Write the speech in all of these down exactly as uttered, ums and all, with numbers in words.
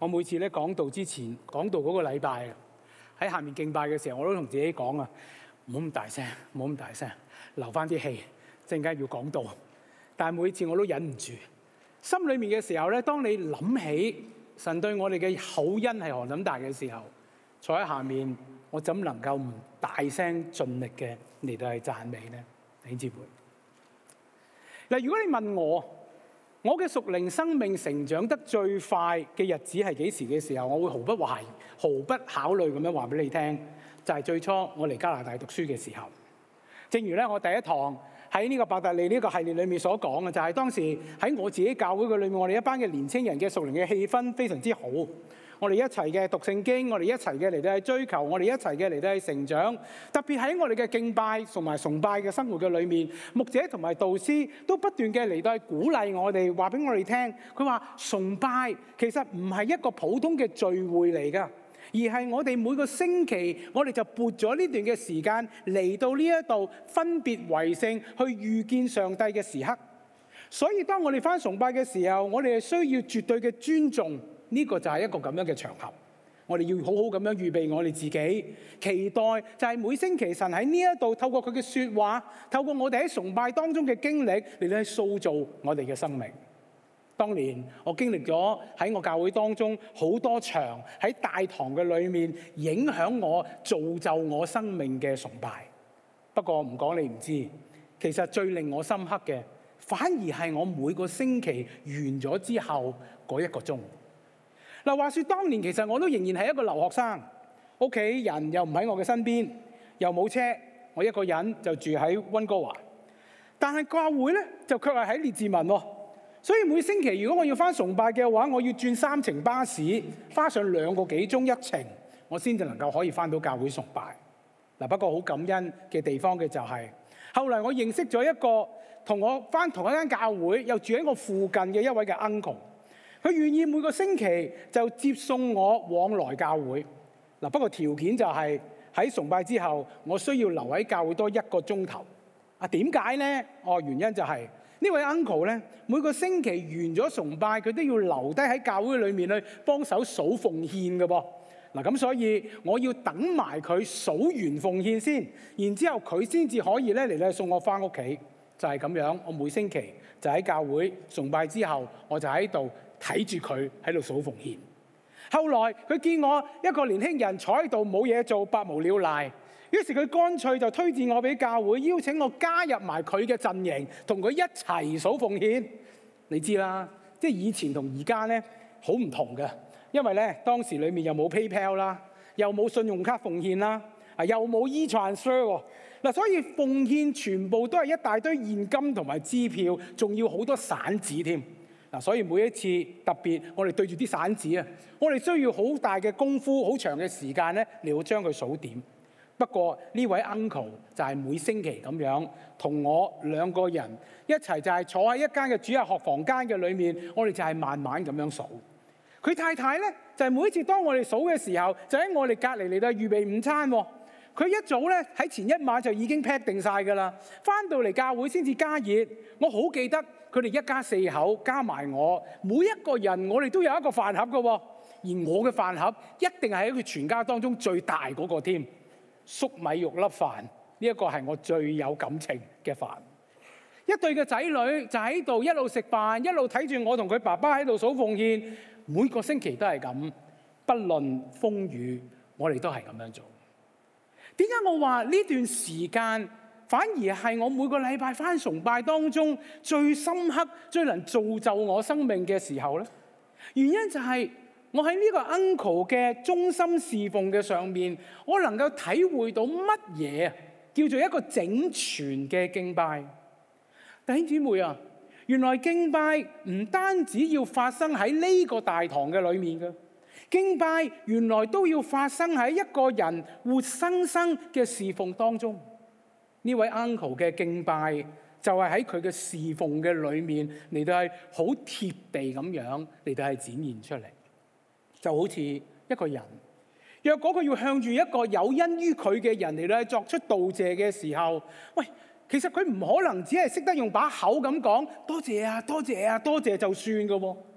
我每次咧講道之前，講道嗰個禮拜喺下面敬拜嘅時候，我都同自己講啊，唔好咁大聲，唔好咁大聲，留翻啲氣，陣間要講道。但係每次我都忍唔住，心裏面嘅時候咧，當你諗起神對我哋嘅厚恩係何等大嘅時候，坐喺下面，我怎能夠唔大聲盡力嘅嚟到去讚美呢？弟兄姊妹，嗱，如果你問我，我嘅屬靈生命成長得最快嘅日子係幾時嘅時候，我會毫不懷疑、毫不考慮咁樣話俾你聽，就係、是、最初我嚟加拿大讀書嘅時候。正如咧，我第一堂喺呢個伯特利呢個系列裏面所講嘅，就係、是、當時喺我自己教會嘅裏面，我哋一班嘅年青人嘅屬靈嘅氣氛非常之好。我哋一齊嘅讀聖經，我哋一齊嘅嚟到去追求，我哋一齊嘅嚟到去成長。特別喺我哋嘅敬拜同埋崇拜嘅生活嘅裏面，牧者同埋導師都不斷嘅嚟到去鼓勵我哋，話俾我哋聽。佢話崇拜其實唔係一個普通嘅聚會嚟㗎，而係我哋每個星期，我哋就撥咗呢段嘅時間嚟到呢一度分別為聖，去遇見上帝嘅時刻。所以當我哋返崇拜嘅時候，我哋係需要絕對嘅尊重。呢個就係一個咁樣嘅場合，我哋要好好咁樣預備我哋自己，期待就係每星期神喺呢一度透過佢嘅説話，透過我哋喺崇拜當中嘅經歷嚟到去塑造我哋嘅生命。當年我經歷咗喺我教會當中好多場喺大堂嘅裏面影響我、造就我生命嘅崇拜。不過唔講你唔知，其實最令我深刻嘅，反而係我每個星期完咗之後嗰一個鐘。嗱，話說當年其實我都仍然係一個留學生，屋企人又唔喺我嘅身邊，又冇車，我一個人就住喺溫哥華。但係教會咧就卻係喺列治文喎，所以每星期如果我要返崇拜嘅話，我要轉三程巴士，花上兩個幾鐘一程，我先至能夠可以返到教會崇拜。嗱，不過好感恩嘅地方嘅就係、是，後來我認識咗一個同我返同一間教會，又住喺我附近嘅一位嘅 uncle。佢願意每個星期就接送我往來教會。嗱，不過條件就係喺崇拜之後，我需要留喺教會多一個鐘頭。啊，點解呢？哦，原因就係、是、呢位 uncle 咧，每個星期完咗崇拜，佢都要留低喺教會裏面去幫手數奉獻嘅噃。嗱，咁所以我要等埋佢數完奉獻先，然之後佢先至可以咧嚟咧送我翻屋企。就係、是、咁樣，我每星期就喺教會崇拜之後，我就喺度睇住佢喺度數奉獻。後來佢見我一個年輕人坐喺度冇嘢做，百無聊賴，於是佢乾脆就推薦我俾教會，邀請我加入埋佢嘅陣營，同佢一齊數奉獻。你知啦，即係以前同而家咧好唔同嘅，因為咧當時裡面又冇 PayPal 啦，又冇信用卡奉獻啦，啊又冇 e-transfer 喎。嗱，所以奉獻全部都係一大堆現金同埋支票，仲要好多散紙添。嗱，所以每一次特別，我哋對住啲散紙啊，我哋需要好大嘅功夫、好長嘅時間咧，嚟到將佢數點。不過呢位 uncle 就係每星期咁樣同我兩個人一齊，就係坐喺一間嘅主日學房間嘅裏面，我哋就係慢慢咁樣數。佢太太咧就係每一次當我哋數嘅時候，就喺我哋隔離嚟到預備午餐喎。佢一早咧喺前一晚就已經 pack 定晒㗎啦，返到嚟教會先至加熱。我好記得佢哋一家四口加埋我，每一個人我哋都有一個飯盒㗎喎，而我嘅飯盒一定係喺佢全家當中最大嗰個添。粟米肉粒飯呢一個係我最有感情嘅飯。一對嘅仔女就喺度一路食飯，一路睇住我同佢爸爸喺度數奉獻，每個星期都係咁，不論風雨，我哋都係咁樣做。點解我話呢段時間反而係我每個禮拜返崇拜當中最深刻、最能造就我生命嘅時候呢？原因就係我喺呢個 uncle 嘅忠心侍奉嘅上面，我能夠體會到乜嘢叫做一個整全嘅敬拜。弟兄姊妹啊，原來敬拜唔單止要發生喺呢個大堂嘅裏面嘅。敬拜原來都要發生喺一個人活生生嘅侍奉當中。呢位 uncle 嘅敬拜就係喺佢嘅侍奉嘅裏面嚟到係好貼地咁樣嚟到係展現出嚟。就好似一個人，若果佢要向住一個有恩於佢嘅人嚟到係作出道謝嘅時候，喂，其實佢唔可能只係識得用把口咁講多謝啊、多謝啊、多謝就算㗎喎。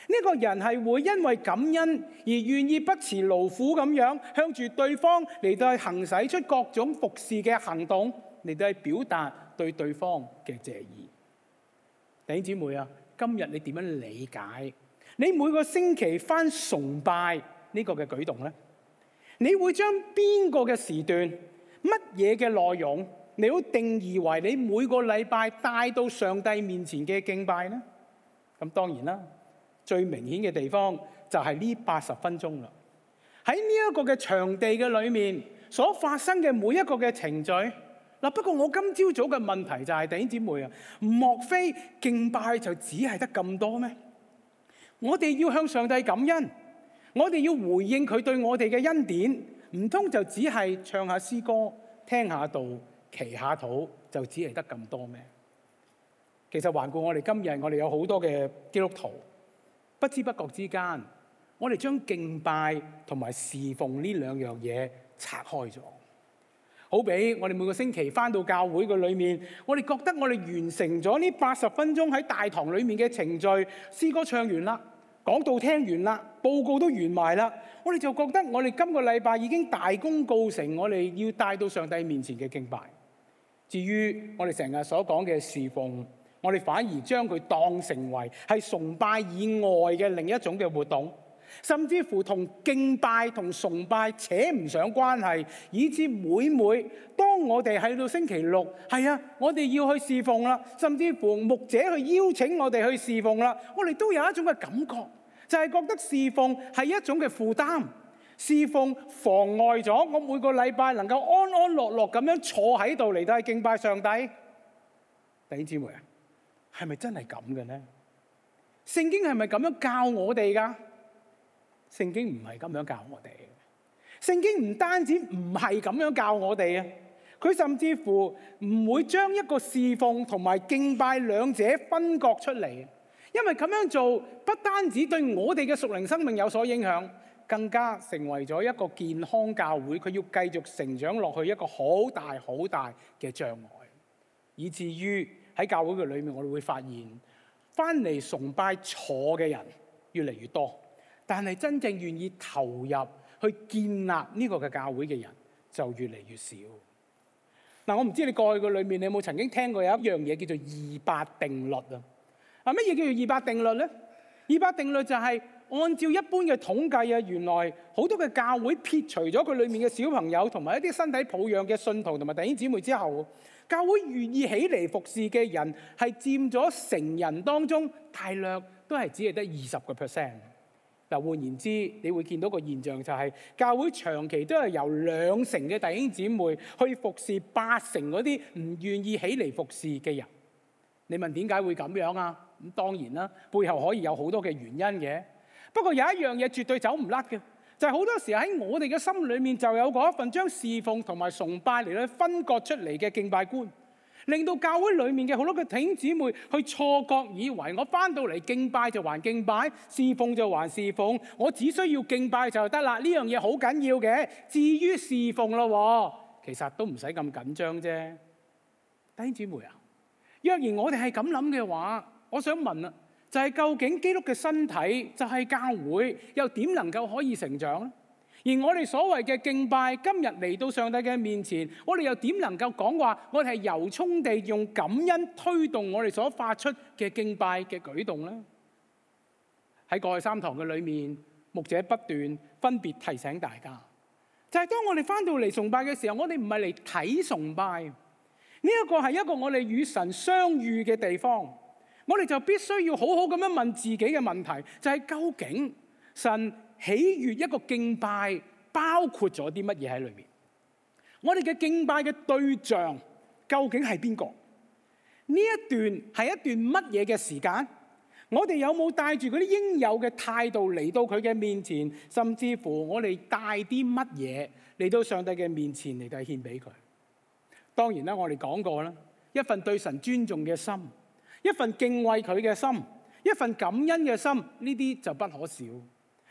呢個人係會因為感恩而願意不辭勞苦咁樣向住對方嚟到去行使出各種服侍嘅行動，嚟到去表達對對方嘅謝意。弟兄姊妹啊，今日你點樣理解你每個星期返崇拜呢個嘅舉動呢？你會將邊個嘅時段、乜嘢嘅內容，你都定義為你每個禮拜帶到上帝面前嘅敬拜呢？咁當然啦，最明顯嘅地方就係呢八十分鐘啦。喺呢一個嘅場地嘅裏面所發生嘅每一個嘅程序嗱，不過我今朝早嘅問題就係、是、弟兄姊妹啊，莫非敬拜就只係得咁多咩？我哋要向上帝感恩，我哋要回應佢對我哋嘅恩典，唔通就只係唱下詩歌、聽下道、祈下禱，就只係得咁多咩？其實環顧我哋今日，我哋有好多嘅基督徒，不知不覺之間，我哋將敬拜同埋侍奉呢兩樣嘢拆開咗。好比我哋每個星期返到教會嘅裏面，我哋覺得我哋完成咗呢八十分鐘喺大堂裏面嘅程序，詩歌唱完啦，講道聽完啦，報告都完埋啦，我哋就覺得我哋今個禮拜已經大功告成，我哋要帶到上帝面前嘅敬拜。至於我哋成日所講嘅侍奉，我哋反而將佢當成為係崇拜以外嘅另一種嘅活動，甚至乎同敬拜同崇拜扯唔上關係，以致每每當我哋喺到星期六，係啊，我哋要去侍奉啦，甚至乎牧者去邀請我哋去侍奉啦，我哋都有一種嘅感覺，就係覺得侍奉係一種嘅負擔，侍奉妨礙咗我每個禮拜能夠安安樂樂咁樣坐喺度嚟到去敬拜上帝。弟兄姊妹啊，係咪真係咁嘅呢？聖經係咪咁樣教我哋㗎？聖經唔係咁樣教我哋。聖經唔單止唔係咁樣教我哋啊，佢甚至乎唔會將一個侍奉同埋敬拜兩者分割出嚟。因為咁樣做不單止對我哋嘅屬靈生命有所影響，更加成為咗一個健康教會，佢要繼續成長落去一個好大好大嘅障礙，以至於喺教會嘅裏面，我哋會發現返嚟崇拜坐嘅人越嚟越多，但係真正願意投入去建立呢個嘅教會嘅人就越嚟越少。嗱，我唔知你過去嘅裏面，你有冇曾經聽過有一樣嘢叫做二八定律啊？啊，乜嘢叫做二八定律咧？二八定律就係按照一般嘅統計啊，原來好多嘅教會撇除咗佢裏面嘅小朋友同埋一啲身體抱養嘅信徒同埋弟兄姊妹之後，教會願意起嚟服侍嘅人係佔咗成人當中大約都係只係得二十個 percent。嗱，換言之，你會見到個現象就係教會長期都係由兩成嘅弟兄姊妹去服侍八成嗰啲唔願意起嚟服侍嘅人。你問點解會咁樣啊？咁當然啦，背後可以有好多嘅原因嘅。不過有一樣嘢絕對走唔甩嘅，就係好多時喺我哋嘅心裏面就有嗰一份將侍奉同埋崇拜嚟去分割出嚟嘅敬拜觀，令到教會裏面嘅好多嘅弟兄姊妹去錯覺以為我翻到嚟敬拜就還敬拜，侍奉就還侍奉，我只需要敬拜就得啦。呢樣嘢好緊要嘅，至於侍奉咯，其實都唔使咁緊張啫。弟兄姊妹啊，若然我哋係咁諗嘅話，我想問啦，就係究竟基督嘅身體就係教會，又點能夠可以成長呢？而我哋所謂嘅敬拜，今日嚟到上帝嘅面前，我哋又點能夠講話我哋係由衷地用感恩推動我哋所發出嘅敬拜嘅舉動呢？喺過去三堂嘅裏面，牧者不斷分別提醒大家，就係當我哋翻到嚟崇拜嘅時候，我哋唔係嚟睇崇拜，呢一個係一個我哋與神相遇嘅地方。我哋就必須要好好咁樣問自己嘅問題，就係究竟神喜悅一個敬拜包括咗啲乜嘢喺裏面？我哋嘅敬拜嘅對象究竟係邊個？呢一段係一段乜嘢嘅時間？我哋有冇帶住嗰啲應有嘅態度嚟到佢嘅面前？甚至乎我哋帶啲乜嘢嚟到上帝嘅面前嚟到獻俾佢？當然啦，我哋講過啦，一份對神尊重嘅心，一份敬畏佢嘅心，一份感恩嘅心，呢啲就不可少。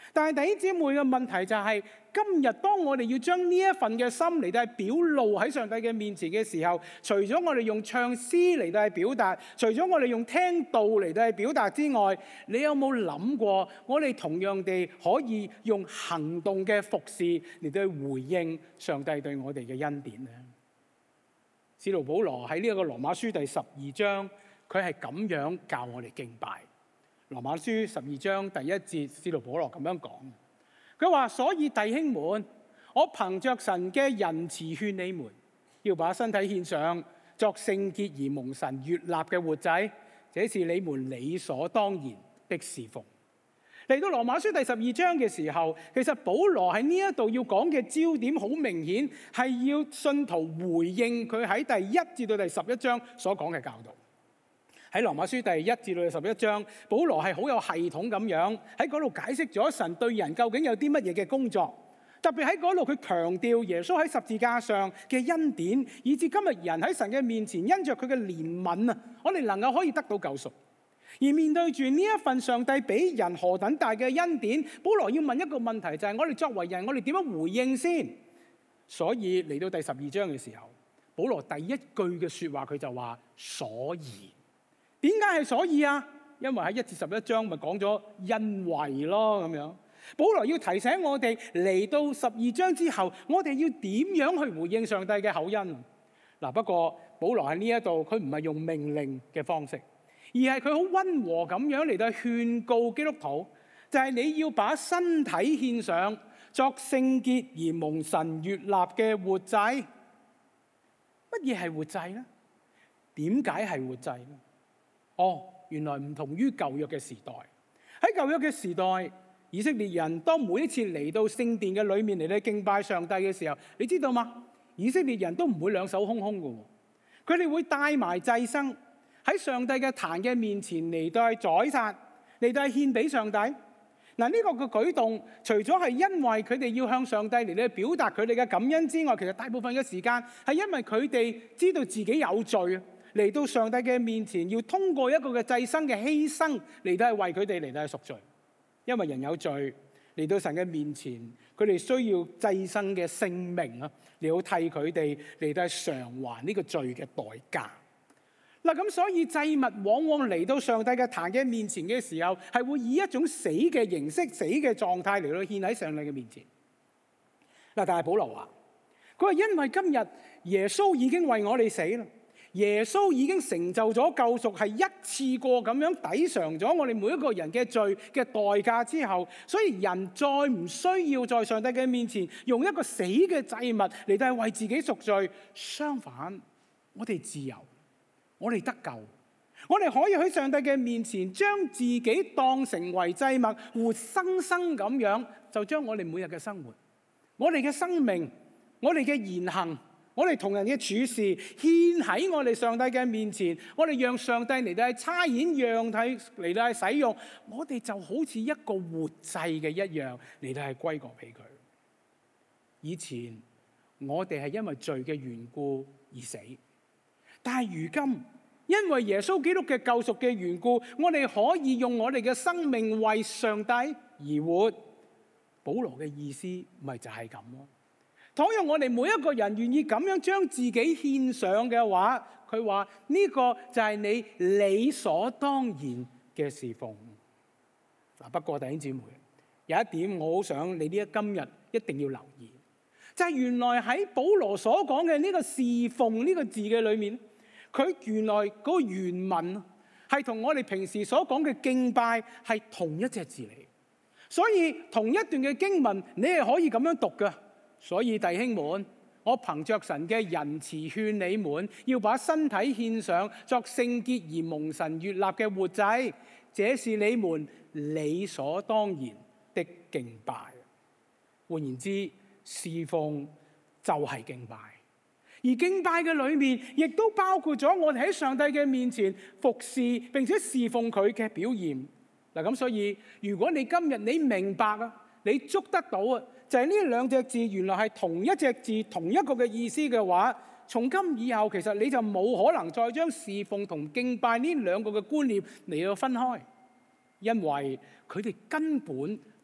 但係弟兄姊妹嘅問題就係，今日當我哋要將呢一份嘅心嚟到係表露喺上帝嘅面前嘅時候，除咗我哋用唱詩嚟到係表達，除咗我哋用聽道嚟到係表達之外，你有冇諗過我哋同樣地可以用行動嘅服侍嚟到去回應上帝對我哋嘅恩典呢？使徒保羅喺呢一個羅馬書第十二章，佢係咁樣教我哋敬拜。羅馬書十二章第一節，使徒保羅咁樣講，佢話：所以弟兄們，我憑着神嘅仁慈勸你們，要把身體獻上，作聖潔而蒙神悅納嘅活祭，這是你們理所當然的侍奉。嚟到羅馬書第十二章嘅時候，其實保羅喺呢一度要講嘅焦點好明顯，係要信徒回應佢喺第一至到第十一章所講嘅教導。喺羅馬書第一至到十一章，保羅係好有系統咁樣喺嗰度解釋咗神對人究竟有啲乜嘢嘅工作。特別喺嗰度佢強調耶穌喺十字架上嘅恩典，以至今日人喺神嘅面前因着佢嘅憐憫啊，我哋能夠可以得到救贖。而面對住呢一份上帝俾人何等大嘅恩典，保羅要問一個問題，就係我哋作為人，我哋點樣回應先？所以嚟到第十二章嘅時候，保羅第一句嘅說話佢就話：所以。點解係所以啊？因為喺一至十一章咪講咗因為咯咁樣。保羅要提醒我哋，嚟到十二章之後，我哋要點樣去回應上帝嘅厚恩嗱？不過保羅喺呢一度，佢唔係用命令嘅方式，而係佢好溫和咁樣嚟到勸告基督徒，就係你要把身體獻上，作聖潔而蒙神悅納嘅活祭。乜嘢係活祭呢？點解係活祭呢？哦，原來唔同於舊約嘅時代。喺舊約嘅時代，以色列人當每一次嚟到聖殿嘅裏面嚟到敬拜上帝嘅時候，你知道嗎？以色列人都唔會兩手空空嘅，佢哋會帶埋祭牲喺上帝嘅壇嘅面前嚟到宰殺，嚟到獻俾上帝。嗱，呢個嘅舉動，除咗係因為佢哋要向上帝嚟到表達佢哋嘅感恩之外，其實大部分嘅時間係因為佢哋知道自己有罪，嚟到上帝嘅面前，要通過一個嘅祭牲嘅犧牲嚟到係為佢哋嚟到係贖罪。因為人有罪，嚟到神嘅面前，佢哋需要祭牲嘅性命啊，嚟到替佢哋嚟到係償還呢個罪嘅代價。嗱，咁所以祭物往往嚟到上帝嘅壇嘅面前嘅時候，係會以一種死嘅形式、死嘅狀態嚟到獻喺上帝嘅面前。嗱，但係保羅話，佢話因為今日耶穌已經為我哋死啦。耶穌已經成就咗救贖，係一次過咁樣抵償咗我哋每一個人嘅罪嘅代價之後，所以人再唔需要在上帝嘅面前用一個死嘅祭物嚟到為自己贖罪。相反，我哋自由，我哋得救，我哋可以喺上帝嘅面前將自己當成為祭物，活生生咁樣就將我哋每日嘅生活、我哋嘅生命、我哋嘅言行、我哋同人嘅處事獻喺我哋上帝嘅面前，我哋讓上帝嚟到係差遣樣體嚟到係使用，我哋就好似一個活祭嘅一樣嚟到係歸國俾佢。以前我哋係因為罪嘅緣故而死，但係如今因為耶穌基督嘅救贖嘅緣故，我哋可以用我哋嘅生命為上帝而活。保羅嘅意思咪就係咁咯。倘若我哋每一個人願意咁樣將自己獻上嘅話，佢話呢個就係你理所當然嘅侍奉。嗱，不過弟兄姊妹，有一點我好想你呢一今日一定要留意，就係原來喺保羅所講嘅呢個侍奉呢個字嘅裏面，佢原來嗰個原文係同我哋平時所講嘅敬拜係同一隻字嚟，所以同一段嘅經文你係可以咁樣讀㗎。所以弟兄們，我憑着神嘅仁慈勸你們，要把身體獻上，作聖潔而蒙神悅納嘅活祭，這是你們理所當然的敬拜。換言之，侍奉就係敬拜，而敬拜嘅裏面亦都包括咗我哋喺上帝嘅面前服侍並且侍奉佢嘅表現。嗱，咁所以如果你今日你明白啊，你捉得到啊，就係呢兩隻字原來係同一隻字同一個嘅意思嘅話，從今以後其實你就冇可能再將侍奉同敬拜呢兩個嘅觀念嚟到分開，因為佢哋根本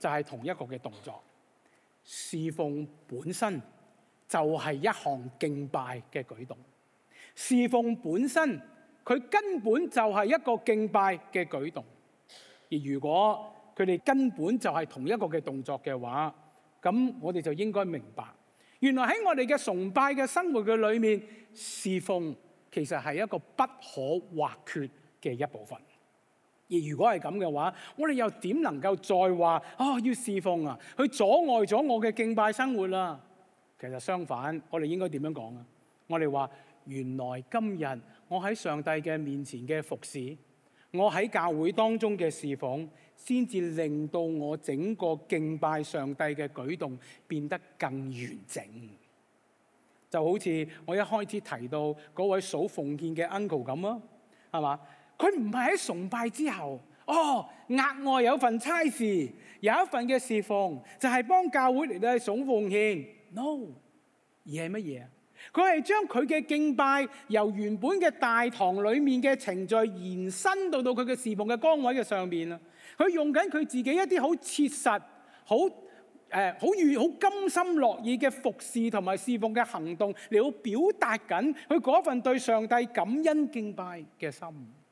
就係同一個嘅動作。侍奉本身就係一項敬拜嘅舉動，侍奉本身佢根本就係一個敬拜嘅舉動。而如果佢哋根本就係同一個嘅動作嘅話，咁我哋就應該明白，原來喺我哋嘅崇拜嘅生活嘅裏面，侍奉其實係一個不可或缺嘅一部分。而如果係咁嘅話，我哋又點能夠再話啊要侍奉啊，去阻礙咗我嘅敬拜生活啦？其實相反，我哋應該點樣講啊？我哋話原來今日我喺上帝嘅面前嘅服侍，我喺教會當中嘅侍奉，先至令到我整個敬拜上帝嘅舉動變得更完整。就好似我一開始提到嗰位數奉獻嘅 uncle 咁啊，係嘛？佢唔係喺崇拜之後，哦，額外有份差事，有一份嘅侍奉，就係幫教會嚟到去數奉獻。No， 而係乜嘢啊？佢係將佢嘅敬拜由原本嘅大堂裡面嘅程序延伸到到佢嘅侍奉嘅崗位嘅上面啊！佢用緊佢自己一啲好切實、好誒、好願、好甘心樂意嘅服侍同埋侍奉嘅行動嚟到表達緊佢嗰份對上帝感恩敬拜嘅心。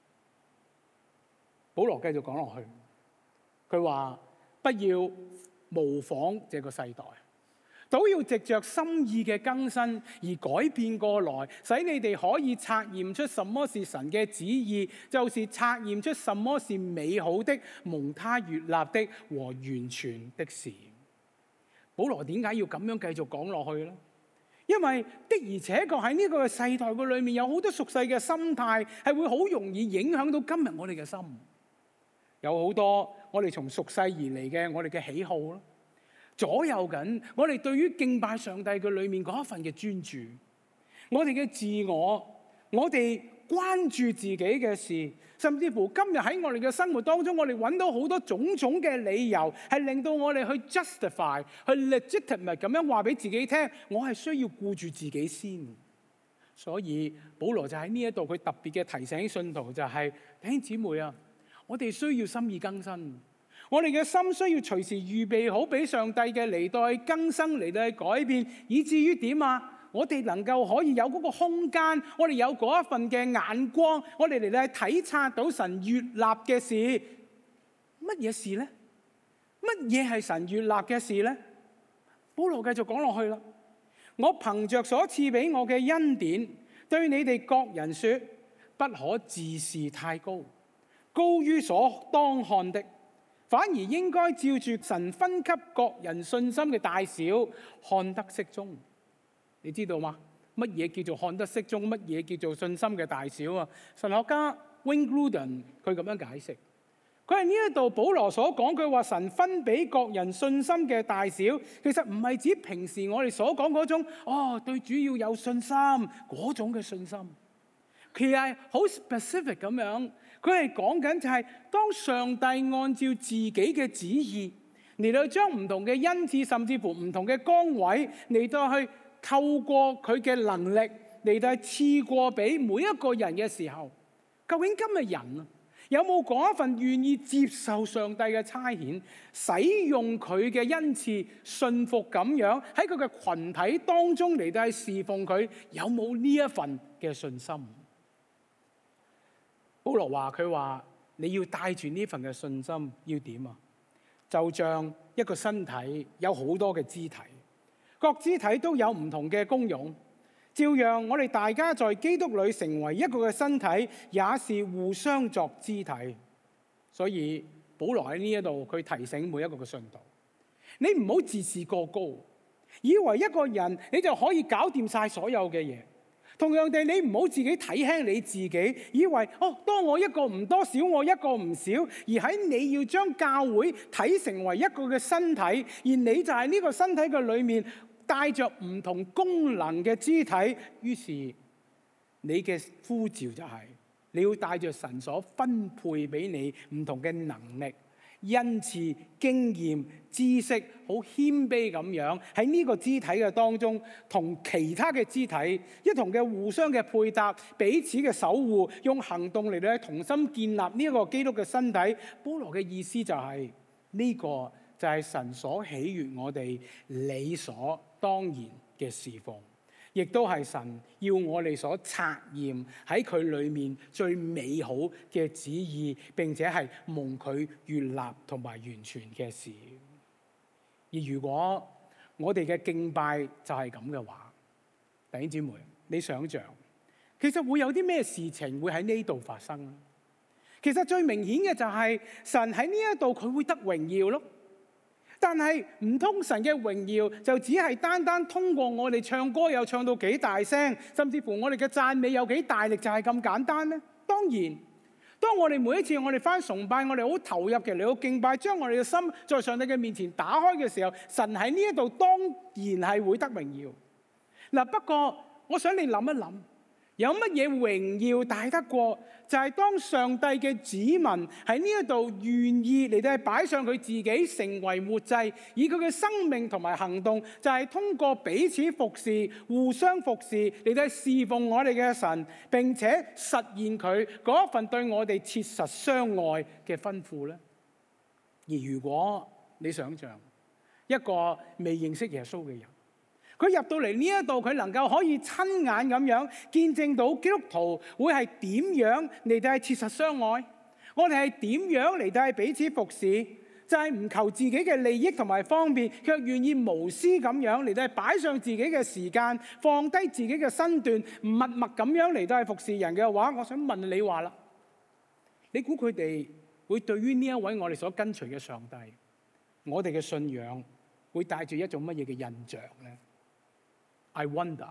保羅繼續講落去，佢話不要模仿這個世代，都要藉着心意嘅更新而改變過來，使你哋可以察驗出什麼是神嘅旨意，就是察驗出什麼是美好的、蒙他悅納的和完全的事。保羅點解要咁樣繼續講落去呢？因為的而且確喺呢個世代嘅裏面，有好多俗世嘅心態係會好容易影響到今日我哋嘅心。有好多我哋從俗世而嚟嘅我哋嘅喜好啦，左右緊我哋對於敬拜上帝嘅裏面嗰一份嘅專注，我哋嘅自我，我哋關注自己嘅事，甚至乎今日喺我哋嘅生活當中，我哋揾到好多種種嘅理由，係令到我哋去 justify、去 legitimate 咁樣話俾自己聽，我係需要顧住自己先。所以保羅就喺呢一度，佢特別嘅提醒信徒就係、是、弟兄姊妹啊，我哋需要心意更新，我哋嘅心需要隨時預備好俾上帝嘅嚟到去更新，嚟到去改變，以至於點啊？我哋能夠可以有嗰個空間，我哋有嗰一份嘅眼光，我哋嚟到去體察到神悅納嘅事。乜嘢事呢？乜嘢係神悅納嘅事呢？保羅繼續講落去啦。我憑着所賜俾我嘅恩典，對你哋各人說，不可自視太高，高於所當看的，反而應該照住神分給各人信心嘅大小，看得適中。你知道嗎？乜嘢叫做看得適中？乜嘢叫做信心嘅大小啊？神學家 Wayne Grudem 佢咁樣解釋，佢係呢一度保羅所講，佢話神分俾各人信心嘅大小，其實唔係指平時我哋所講嗰種哦對主要有信心嗰種嘅信心，其實係好 specific 咁樣。佢係講緊就係當上帝按照自己嘅旨意嚟到將唔同嘅恩賜，甚至乎唔同嘅崗位嚟到去透過佢嘅能力嚟到賜過俾每一個人嘅時候，究竟今日人啊有冇嗰一份願意接受上帝嘅差遣，使用佢嘅恩賜，信服咁樣喺佢嘅群體當中嚟到去侍奉佢，有冇呢一份嘅信心？保羅話佢話你要帶住呢份嘅信心，要點啊？就像一個身體有好多嘅肢體，各肢體都有唔同嘅功用，照樣我哋大家在基督裏成為一個嘅身體，也是互相作肢體。所以保羅喺呢一度佢提醒每一個嘅信徒，你唔好自視過高，以為一個人你就可以搞掂晒所有嘅嘢。同樣地，你唔好自己睇輕你自己，以為哦，當我一個唔多，少我一個唔少，而喺你要將教會睇成為一個嘅身體，而你就係呢個身體嘅裏面帶着唔同功能嘅肢體，於是你嘅呼召就係、是、你要帶着神所分配俾你唔同嘅能力、恩賜、經驗、知識，好謙卑咁樣喺呢個肢體嘅當中，同其他嘅肢體一同嘅互相嘅配搭，彼此嘅守護，用行動嚟到同心建立呢一個基督嘅身體。保羅嘅意思就係、是、呢、這個就係神所喜悅我哋理所當然嘅侍奉，亦都係神要我哋所察驗喺佢裏面最美好嘅旨意，並且係蒙佢悅納同埋完全嘅事。而如果我哋嘅敬拜就係咁嘅話，弟兄姊妹，你想象其實會有啲咩事情會喺呢度發生呢？其實最明顯嘅就係神喺呢一度佢會得榮耀咯。但係唔通神嘅榮耀就只係單單通過我哋唱歌又唱到幾大聲，甚至乎我哋嘅讚美有幾大力就係咁簡單呢？當然，當我哋每一次我哋返崇拜，我哋好投入嘅嚟到敬拜，將我哋嘅心在上帝嘅面前打開嘅時候，神喺呢一度當然係會得榮耀。嗱，不過我想你諗一諗，有乜嘢榮耀大得過？就係當上帝嘅子民喺呢一度願意嚟到擺上佢自己成為活祭，以佢嘅生命同埋行動，就係通過彼此服侍、互相服侍嚟到侍奉我哋嘅神，並且實現佢嗰一份對我哋切實相愛嘅吩咐咧。而如果你想象一個未認識耶穌嘅人，佢入到嚟呢一度，佢能夠可以親眼咁樣見證到基督徒會係點樣嚟到係切實相愛，我哋係點樣嚟到係彼此服侍，就係唔求自己嘅利益同埋方便，卻願意無私咁樣嚟到係擺上自己嘅時間，放低自己嘅身段，默默咁樣嚟到係服侍人嘅話，我想問你話啦，你估佢哋會對於呢一位我哋所跟隨嘅上帝，我哋嘅信仰會帶住一種乜嘢嘅印象咧？I wonder,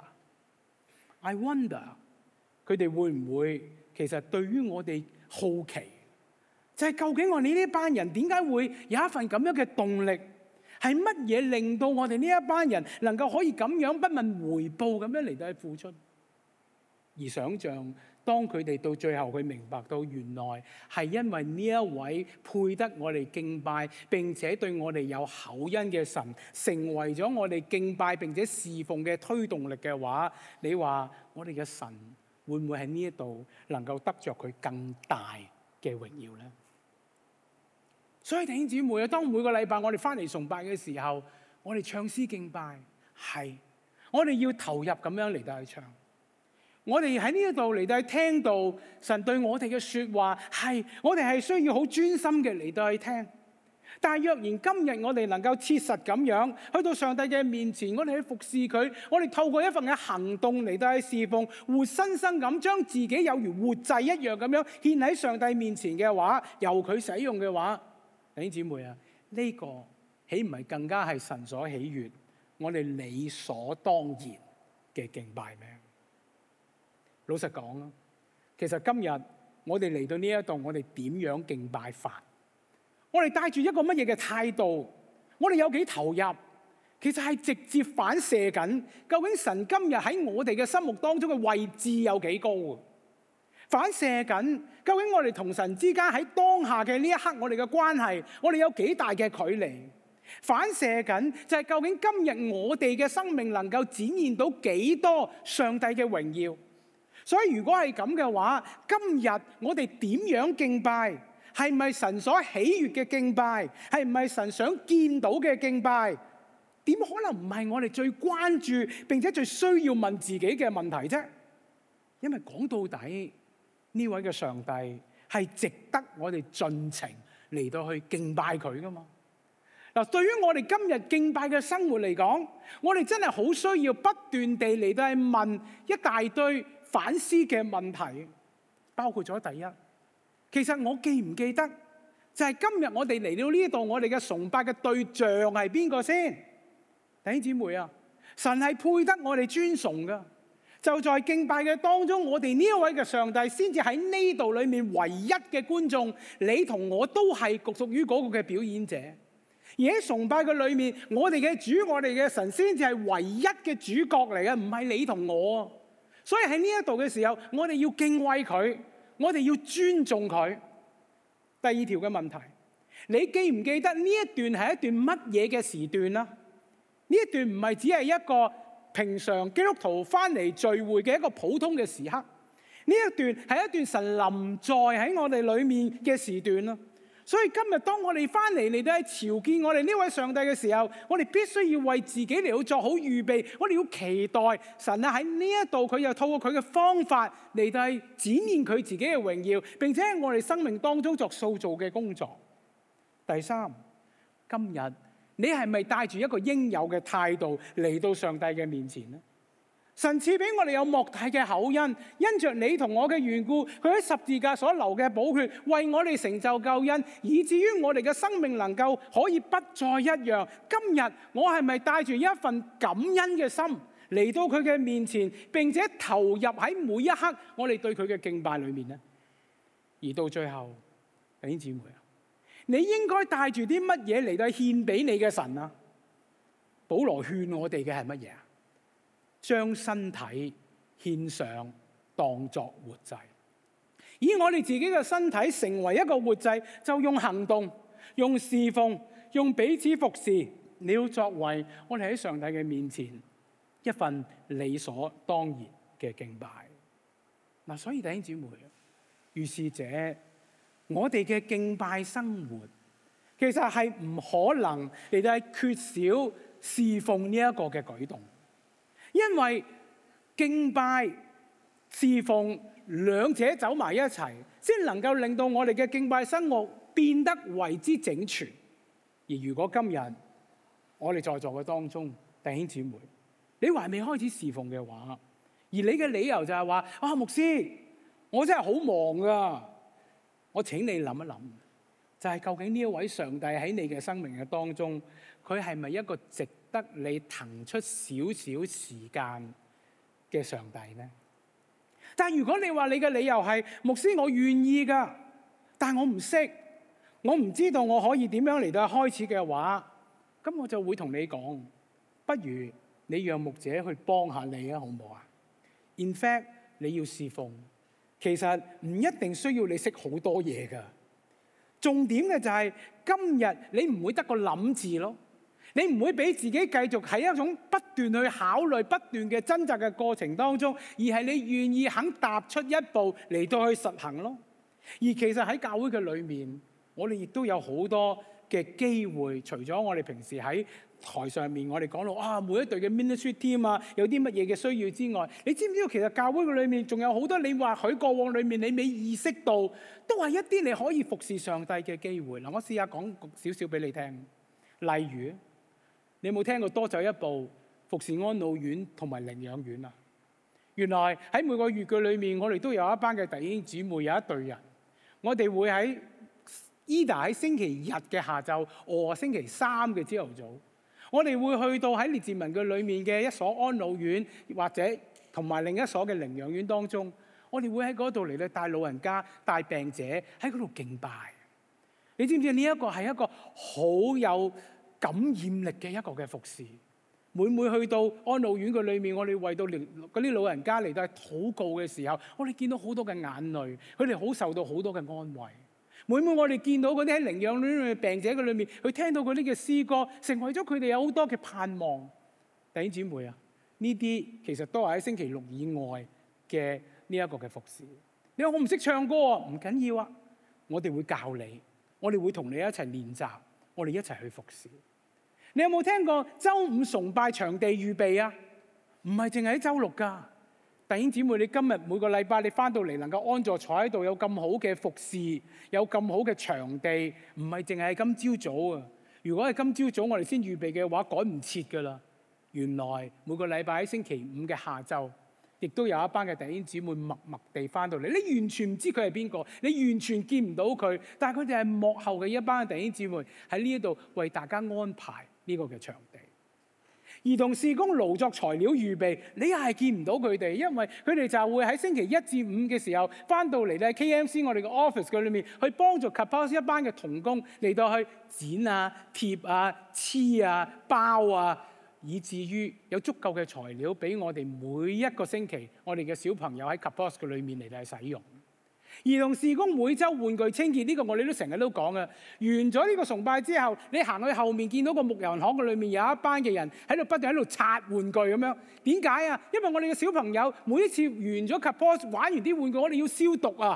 I wonder， 佢哋會唔會其實對於我哋好奇，就係究竟我哋呢班人點解會有一份咁樣嘅動力？係乜嘢令到我哋呢一班人能夠可以咁樣不問回報咁樣嚟到去付出？而想像當佢哋到最後佢明白到原來係因為呢一位配得我哋敬拜並且對我哋有厚恩嘅神，成為咗我哋敬拜並且侍奉嘅推動力嘅話，你話我哋嘅神會唔會喺呢一度能夠得着佢更大嘅榮耀呢？所以弟兄姊妹啊，當每個禮拜我哋翻嚟崇拜嘅時候，我哋唱詩敬拜，係我哋要投入咁樣嚟到去唱。我哋喺呢一度嚟到去聽到神對我哋嘅說話，係我哋係需要好專心嘅嚟到去聽。但係若然今日我哋能夠切實咁樣去到上帝嘅面前，我哋去服侍佢，我哋透過一份嘅行動嚟到去侍奉，活生生咁將自己有如活祭一樣咁樣獻喺上帝面前嘅話，由佢使用嘅話，弟兄姊妹啊，呢個豈唔係更加係神所喜悅，我哋理所當然嘅敬拜咩？老實講啦，其實今日我哋嚟到呢一度，我哋點樣敬拜法？我哋帶住一個乜嘢嘅態度？我哋有幾投入？其實係直接反射緊，究竟神今日喺我哋嘅心目當中嘅位置有幾高？反射緊，究竟我哋同神之間喺當下嘅呢一刻，我哋嘅關係，我哋有幾大嘅距離？反射緊就係究竟今日我哋嘅生命能夠展現到幾多上帝嘅榮耀？所以如果係咁嘅話，今日我哋點樣敬拜？係咪神所喜悅嘅敬拜？係唔係神想見到嘅敬拜？點可能唔係我哋最關注並且最需要問自己嘅問題啫？因為講到底，呢位嘅上帝係值得我哋盡情嚟到去敬拜佢噶嘛？嗱，對於我哋今日敬拜嘅生活嚟講，我哋真係好需要不斷地嚟到去問一大堆反思嘅問題，包括咗第一，其實我記唔記得就係今日我哋嚟到呢度，我哋嘅崇拜嘅對象係邊個先？弟兄姊妹啊，神係配得我哋尊崇噶，就在敬拜嘅當中，我哋呢一位嘅上帝先至喺呢度裏面唯一嘅觀眾，你同我都係屬屬於嗰個嘅表演者。而喺崇拜嘅裏面，我哋嘅主，我哋嘅神先至係唯一嘅主角嚟嘅，唔係你同我。所以喺呢一度嘅時候，我哋要敬畏佢，我哋要尊重佢。第二條嘅問題，你記唔記得呢一段係一段乜嘢嘅時段啦？呢一段唔係只係一個平常基督徒翻嚟聚會嘅一個普通嘅時刻，呢一段係一段神臨在喺我哋裏面嘅時段啦。 所以今日當我哋翻嚟嚟到去朝見我哋呢位上帝嘅時候，我哋必須要為自己嚟到做好預備。我哋要期待神啊喺呢一度，佢又透過佢嘅方法嚟到去展現佢自己嘅榮耀，並且喺我哋生命當中作塑造嘅工作。第三，今日你係咪帶住一個應有嘅態度嚟到上帝嘅面前呢？神賜俾我哋有莫大嘅厚恩，因着你同我嘅緣故，佢喺十字架所流嘅寶血，為我哋成就救恩，以至於我哋嘅生命能夠可以不再一樣。今日我係咪帶住一份感恩嘅心嚟到佢嘅面前，並且投入喺每一刻我哋對佢嘅敬拜裏面呢？而到最後，弟兄姊妹啊，你應該帶住啲乜嘢嚟到獻俾你嘅神啊？保羅勸我哋嘅係乜嘢啊？將身體獻上當作活祭，以我哋自己嘅身體成為一個活祭，就用行動、用侍奉、用彼此服侍，你要作為我哋喺上帝嘅面前一份理所當然嘅敬拜。嗱，所以弟兄姊妹，如是者，我哋嘅敬拜生活其實係唔可能嚟到係缺少侍奉呢一個嘅舉動。因為敬拜、侍奉兩者走埋一齊，先能夠令到我哋嘅敬拜生活變得為之整全。而如果今日我哋在座嘅當中弟兄姊妹，你還未開始侍奉嘅話，而你嘅理由就係話啊，牧師，我真係好忙㗎。我請你諗一諗，就係究竟呢一位上帝喺你嘅生命嘅當中，佢係咪一個值得你騰出少少時間嘅上帝呢？但如果你話你嘅理由係牧師，我願意㗎，但我唔識，我唔知道我可以點樣嚟到開始嘅話，咁我就會同你講，不如你讓牧者去幫下你啊，好唔好啊？ In fact， 你要侍奉，其實唔一定需要你識好多嘢㗎。重點嘅就係今日你唔會得個諗字咯。你唔會俾自己繼續喺一種不斷去考慮、不斷嘅掙扎嘅過程當中，而係你願意肯踏出一步嚟到去實行咯。而其實喺教會嘅裏面，我哋亦都有好多嘅機會，除咗我哋平時喺台上面我哋講到啊，每一隊嘅 ministry team 啊，有啲乜嘢嘅需要之外，你知唔知道其實教會嘅裏面仲有好多你或許過往裏面你未意識到，都係一啲你可以服侍上帝嘅機會。嗱，我試下講少少俾你聽，例如。你有冇聽過多走一步服侍安老院同埋領養院啊？原來喺每個月嘅裏面，我哋都有一班嘅弟兄姊妹，有一隊人，我哋會喺 either 喺星期日嘅下晝，或星期三嘅朝頭早，我哋會去到喺列治文嘅裏面嘅一所安老院，或者同埋另一所嘅領養院當中，我哋會喺嗰度嚟咧帶老人家、帶病者喺嗰度敬拜。你知唔知呢一個係一個好有感染力嘅一個嘅服侍？每每去到安老院嘅裏面，我哋為到嗰啲老人家嚟到禱告嘅時候，我哋見到好多嘅眼淚，佢哋好受到好多嘅安慰。每每我哋見到嗰啲喺領養院嘅病者嘅裏面，佢聽到嗰啲嘅詩歌，成為咗佢哋有好多嘅盼望。弟兄姊妹啊，呢啲其實都係喺星期六以外嘅呢一個嘅服侍。你話我唔識唱歌啊，唔緊要啊，我哋會教你，我哋會同你一齊練習，我哋一齊去服侍。你有冇聽過周五崇拜場地預備啊？唔係淨係喺周六㗎。弟兄姊妹，你今日每個禮拜你翻到嚟能夠安坐坐喺度，有咁好嘅服侍，有咁好嘅場地，唔係淨係今朝早啊。如果係今朝早我哋先預備嘅話，趕唔切㗎啦。原來每個禮拜喺星期五嘅下晝，亦都有一班嘅弟兄姊妹默默地翻到嚟。你完全唔知佢係邊個，你完全見唔到佢，但係佢哋係幕後嘅一班嘅弟兄姊妹喺呢一度為大家安排呢個嘅場地。兒童事工勞作材料預備，你又係見唔到佢哋，因為佢哋就會喺星期一至五嘅時候翻到嚟咧 K M C 我哋嘅 office 嘅裏面去幫助 Kapos 一班嘅同工嚟到去剪啊、貼啊、黐啊、包啊，以至於有足夠嘅材料俾我哋每一個星期我哋嘅小朋友喺 Kapos 嘅裏面嚟到去使用。兒童事工每週玩具清潔，呢個我哋都成日都講嘅。完咗呢個崇拜之後，你行去後面見到個牧人行嘅裏面有一班嘅人喺度不斷喺度擦玩具咁樣。點解啊？因為我哋嘅小朋友每一次完咗 Kapos 玩完啲玩具，我哋要消毒啊。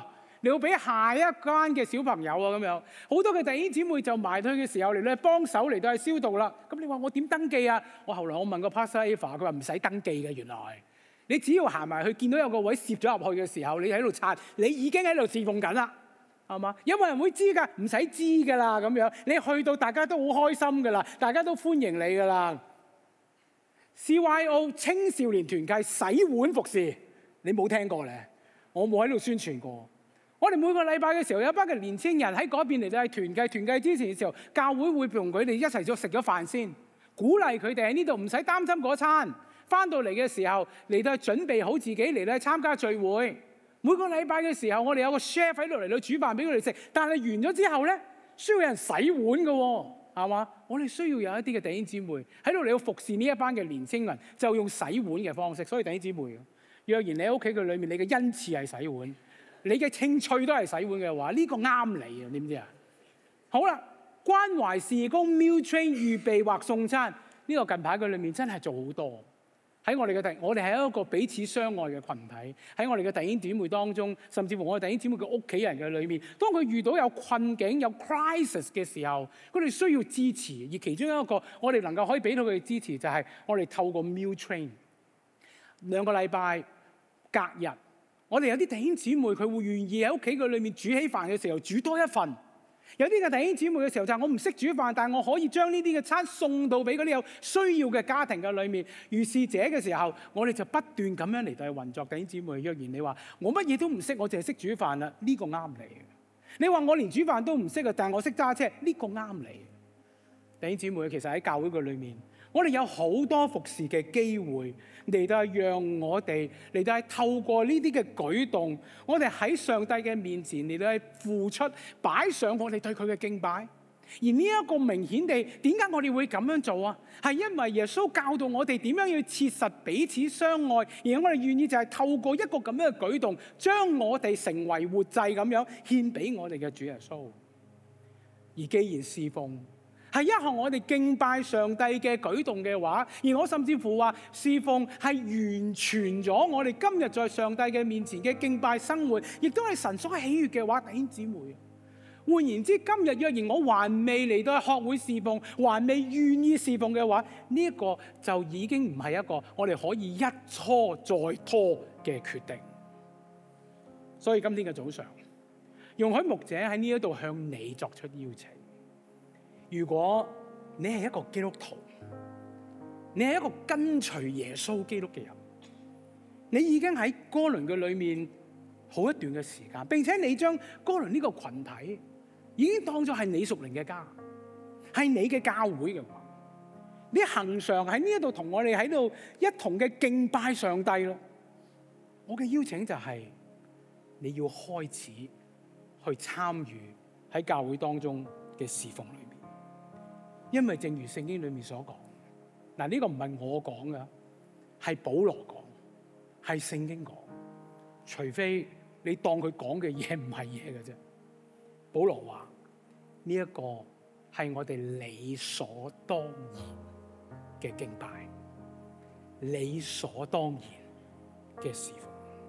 你要俾下一間嘅小朋友啊咁樣。好多嘅弟兄姊妹就埋去嘅時候嚟咧幫手嚟到去消毒啦。咁你話我點登記啊？我後來我問個 Pastor Eva，佢話唔使登記嘅，原來你只要行埋去見到有個位攝咗入去嘅時候，你喺度刷，你已經喺度侍奉緊啦。係嘛？有冇人會知㗎？唔使知㗎啦，咁樣你去到大家都好開心㗎啦，大家都歡迎你㗎啦。C Y O 青少年團契洗碗服侍，你冇聽過咧？我冇喺度宣傳過。我哋每個禮拜嘅時候，有一班嘅年青人喺嗰邊嚟到係團契，團契之前嘅時候，教會會同佢哋一齊咗食咗飯先，鼓勵佢哋喺呢度唔使擔心嗰餐。翻到嚟嘅時候嚟到準備好自己嚟到參加聚會。每個禮拜嘅時候，我哋有個 chef 喺度嚟到煮飯俾佢哋食，但係完咗之後咧，需要有人洗碗嘅喎，係嘛？我哋需要有一啲嘅弟兄姊妹喺度嚟到服侍呢一班嘅年青人，就用洗碗嘅方式。所以弟兄姊妹，若然你喺屋企嘅裏面，你嘅恩賜係洗碗，你嘅興趣都係洗碗嘅話，呢個啱你啊！知唔知啊？好啦，關懷事工 meal train 預備或送餐，呢個近排嘅裏面真係做好多。喺我哋嘅弟，我哋係一個彼此相愛嘅群體。喺我哋嘅弟兄姊妹當中，甚至乎我哋弟兄姊妹嘅屋企人嘅裏面，當佢遇到有困境、有 crisis 嘅時候，佢哋需要支持。而其中一個我哋能夠可以俾到佢哋支持，就係我哋透過 meal train 兩個禮拜隔日，我哋有啲弟兄姊妹佢會願意喺屋企嘅裏面煮起飯嘅時候煮多一份。有啲嘅弟兄姊妹嘅時候就係我唔識煮飯，但係我可以將呢啲嘅餐送到俾嗰啲有需要嘅家庭嘅裏面。如是者嘅時候，我哋就不斷咁樣嚟到去運作。弟兄姊妹，若然你話我乜嘢都唔識，我淨係識煮飯啦，呢個啱你。你話我連煮飯都唔識啊，但係我識揸車，呢個啱你。弟兄姊妹，其實喺教會嘅裏面，我哋有好多服侍嘅機會嚟到讓我哋嚟到係透過呢啲嘅舉動，我哋喺上帝嘅面前嚟到係付出，擺上我哋對佢嘅敬拜。而呢一個明顯地，點解我哋會咁樣做啊？係因為耶穌教導我哋點樣要切實彼此相愛，而我哋願意就係透過一個咁樣嘅舉動，將我哋成為活祭咁樣獻俾我哋嘅主耶穌。而既然侍奉係一項我哋敬拜上帝嘅舉動嘅話，而我甚至乎話侍奉係完全咗我哋今日在上帝嘅面前嘅敬拜生活，亦都係神所喜悅嘅話，弟兄姊妹，換言之，今日若然我還未嚟到學會侍奉，還未願意侍奉嘅話，呢一個就已經唔係一個我哋可以一拖再拖嘅決定。所以今天嘅早上，容許牧者喺呢一度向你作出邀請。如果你係一個基督徒，你係一個跟隨耶穌基督嘅人，你已經喺哥倫嘅裏面好一段嘅時間，並且你將哥倫呢個群體已經當作係你屬靈嘅家，係你嘅教會嘅話，你恆常喺呢一度同我哋喺度一同嘅敬拜上帝咯。我嘅邀請就係你要開始去參與喺教會當中嘅侍奉裏面。因為正如聖經裏面所講，嗱，呢個唔係我講㗎，係保羅講，係聖經講。除非你當佢講嘅嘢唔係嘢嘅啫。保羅話呢一個係我哋理所當然嘅敬拜，理所當然嘅侍奉。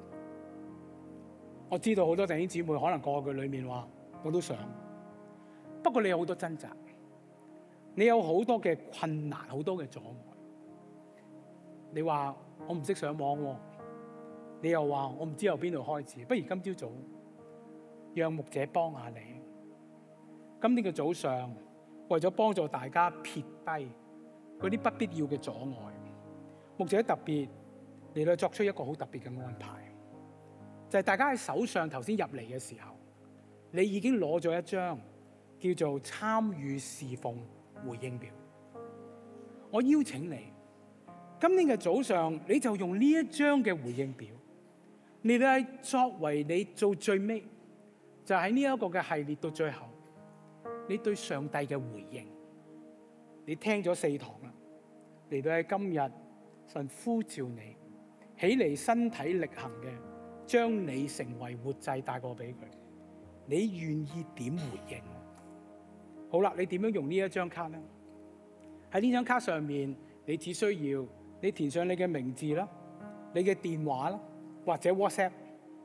我知道好多弟兄姊妹可能過去裏面話，我都想，不過你有好多掙扎。你有好多嘅困難，好多嘅阻礙。你話我唔識上網喎，你又話我唔知由邊度開始。不如今朝早讓牧者幫下你。今天嘅早上，為咗幫助大家撇低嗰啲不必要嘅阻礙，牧者特別嚟到作出一個好特別嘅安排，就係大家喺手上頭先入嚟嘅時候，你已經攞咗一張叫做參與侍奉回應表。我邀請你，今天嘅早上你就用呢一張嘅回應表，你嚟作為你做最尾，就喺呢一個嘅系列到最後，你對上帝嘅回應。你聽咗四堂啦，嚟到喺今日神呼召你起嚟身體力行嘅，將你成為活祭帶過俾佢，你願意點回應？好啦，你點樣用呢一張卡呢？喺呢張卡上面，你只需要你填上你嘅名字啦、你嘅電話啦，或者 WhatsApp。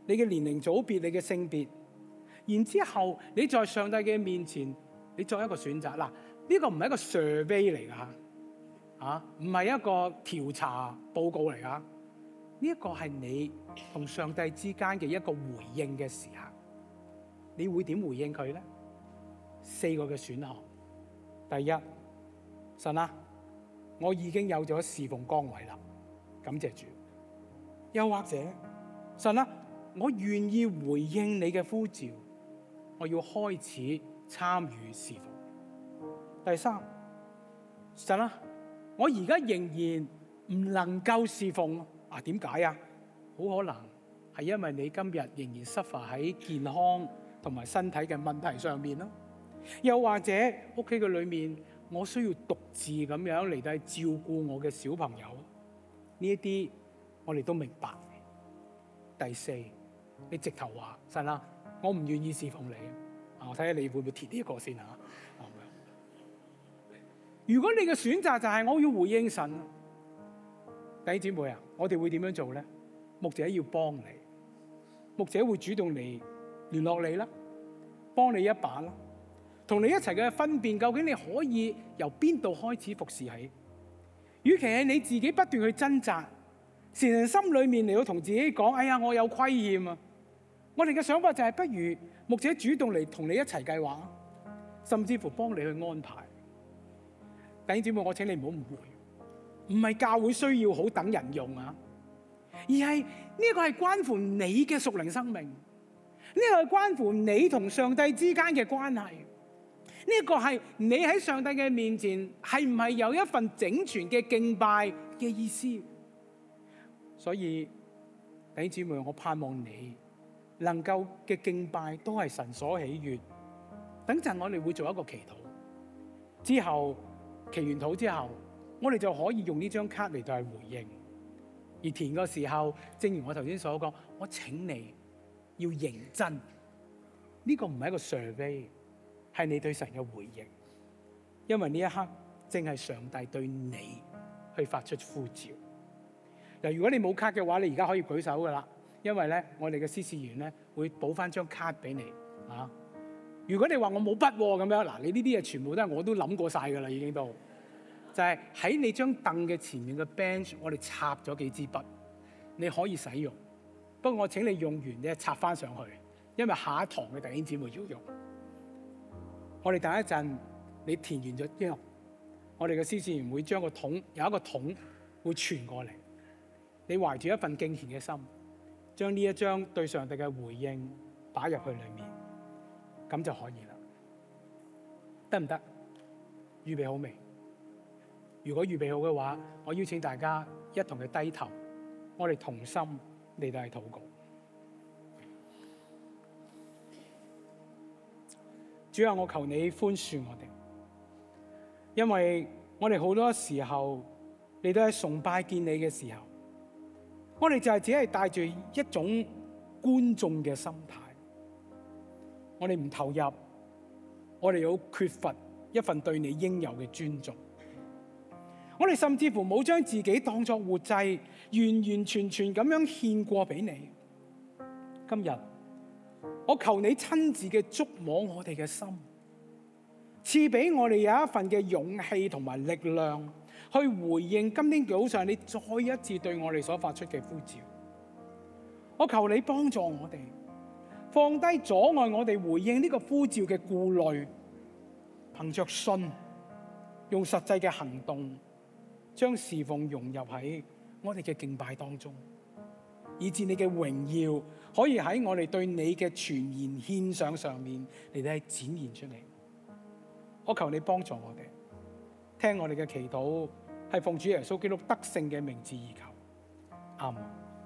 你嘅年齡組別、你嘅性別，然之後你在上帝嘅面前，你作一個選擇。嗱，呢個唔係一個 survey 嚟㗎嚇，啊，唔係一個調查報告嚟㗎，呢一個係你同上帝之間嘅一個回應嘅時刻。你會點回應佢咧？四個嘅選項。第一，神啊，我已經有咗侍奉崗位啦，感謝主。又或者，神啊，我願意回應你嘅呼召，我要開始參與侍奉。第三，神啊，我而家仍然唔能夠侍奉啊，點解啊？好可能係因為你今日仍然 suffer 喺健康同埋身體嘅問題上面咯。又或者屋企嘅裏面，我需要獨自咁樣嚟到照顧我嘅小朋友，呢一啲我哋都明白。第四，你直頭話神啊，我唔願意侍奉你啊！我睇下你會唔會填呢一個先嚇。如果你嘅選擇就係我要回應神，弟兄姊妹啊，我哋會點樣做咧？牧者要幫你，牧者會主動嚟聯絡你啦，幫你一把啦。同你一齊嘅分辨，究竟你可以由邊度開始服侍起？與其係你自己不斷去掙扎，成日心裏面嚟到同自己講：哎呀，我有虧欠啊！我哋嘅想法就係，不如牧者主動嚟同你一齊計劃，甚至乎幫你去安排。弟兄姊妹，我請你唔好誤會，唔係教會需要好等人用啊，而係呢個係關乎你嘅屬靈生命，呢個係關乎你同上帝之間嘅關係。呢個係你喺上帝嘅面前係唔係有一份整全嘅敬拜嘅意思？所以弟兄姊妹，我盼望你能夠嘅敬拜都係神所喜悅。等陣我哋會做一個祈禱，之後祈完禱之後，我哋就可以用呢張卡嚟到去回應。而填嘅時候，正如我頭先所講，我請你要認真，呢個唔係一個 survey。係你對神嘅回應，因為呢一刻正係上帝對你去發出呼召。嗱，如果你冇卡嘅話，你而家可以舉手噶啦，因為咧我哋嘅司事員咧會補翻張卡俾你啊。如果你話我冇筆咁樣，嗱，你呢啲嘢全部都係我都諗過晒噶啦，已經都就係喺你張凳嘅前面嘅 bench， 我哋插咗幾支筆，你可以使用。不過我請你用完你插翻上去，因為下一堂嘅弟兄姊妹要用。我哋等一陣，你填完咗之後，我哋嘅司事員會將個桶有一個桶會傳過嚟。你懷住一份敬虔嘅心，將呢一張對上帝嘅回應擺入去裏面，咁就可以啦。得唔得？預備好未？如果預備好嘅話，我邀請大家一同嘅低頭，我哋同心嚟到去禱告。主啊，我求你寬恕我哋，因為我哋好多時候嚟到喺崇拜見你嘅時候，我哋就係只係帶住一種觀眾嘅心態，我哋唔投入，我哋好缺乏一份對你應有嘅尊重，我哋甚至乎冇將自己當作活祭，完完全全咁樣獻過俾你。今日我求你親自嘅觸摸我哋嘅心，賜俾我哋有一份嘅勇氣同埋力量，去回應今天早上你再一次對我哋所發出嘅呼召。我求你幫助我哋，放低阻礙我哋回應呢個呼召嘅顧慮，憑着信，用實際嘅行動，將侍奉融入喺我哋嘅敬拜當中，以致你嘅榮耀可以喺我哋對你嘅全然獻上上面嚟到展現出嚟。我求你幫助我哋，聽我哋嘅祈禱，係奉主耶穌基督得勝嘅名字而求，阿門。